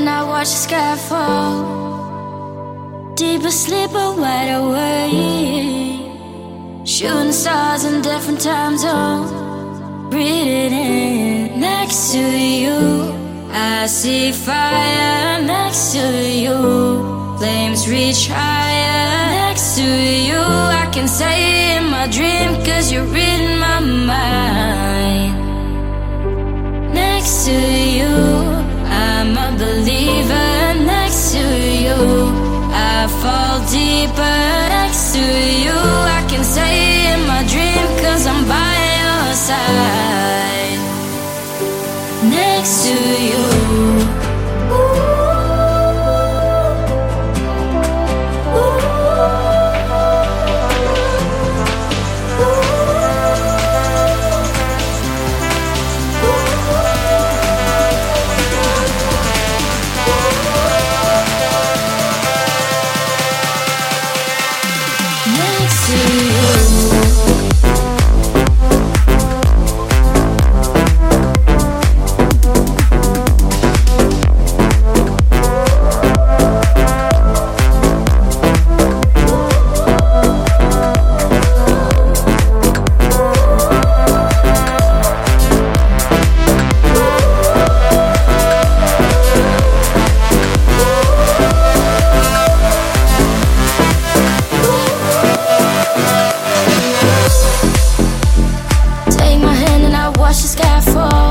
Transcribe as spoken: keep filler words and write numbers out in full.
and I watch the sky fall. Deep asleep or wide awake, shooting stars in different time zones. Breathing in next to you, I see fire next to you. Flames reach higher next to you. I can say it in my dream, cause you're reading my mind. Next to you, I'm a believer. Next to you, I fall deeper. Next to you, I can say it in my dream, cause I'm by your side. Next to you. Watch the sky fall.